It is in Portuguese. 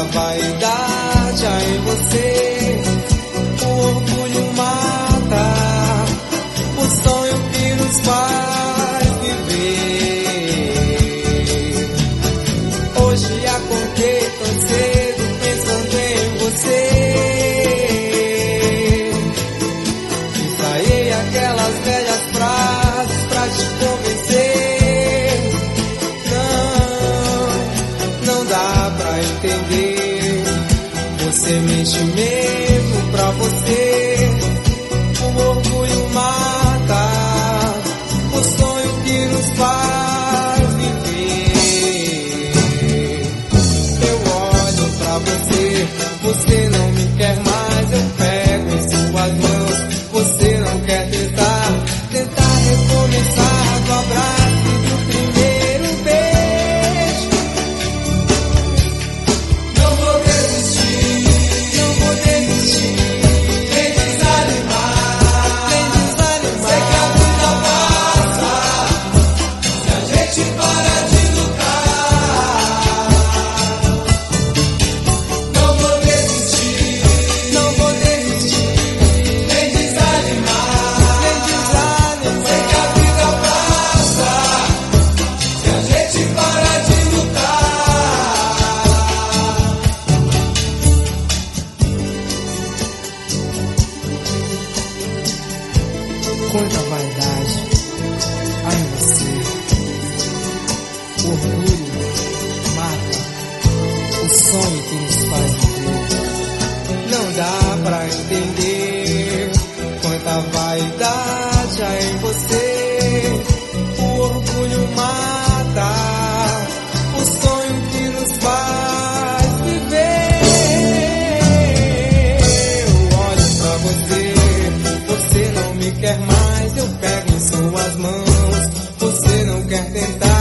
vaidade há em você, o orgulho mata o sonho que nos faz viver. Hoje acordei tão cedo pensando em você, ensaiei aquelas velhas frases pra te convencer. Não dá pra entender, você mente mesmo pra você, o orgulho mata o sonho que nos faz viver. Eu olho pra você, você não me quer mais, eu pego em suas mãos, você não quer tentar recomeçar do abraço do primeiro beijo. Não vou desistir, não vou desistir, nem desanimar, nem desanimar. Sei que a vida passa, se a gente para de lutar. Não vou desistir, não vou desistir, nem desanimar, nem desanimar. Sei que a vida passa, se a gente para de lutar. Quanta vaidade há em você, o orgulho mata o sonho que nos faz viver. Não dá pra entender quanta vaidade há em você, o orgulho mata o sonho que nos faz viver. Eu olho pra você, você não me quer mais, eu pego em suas mãos, você não quer tentar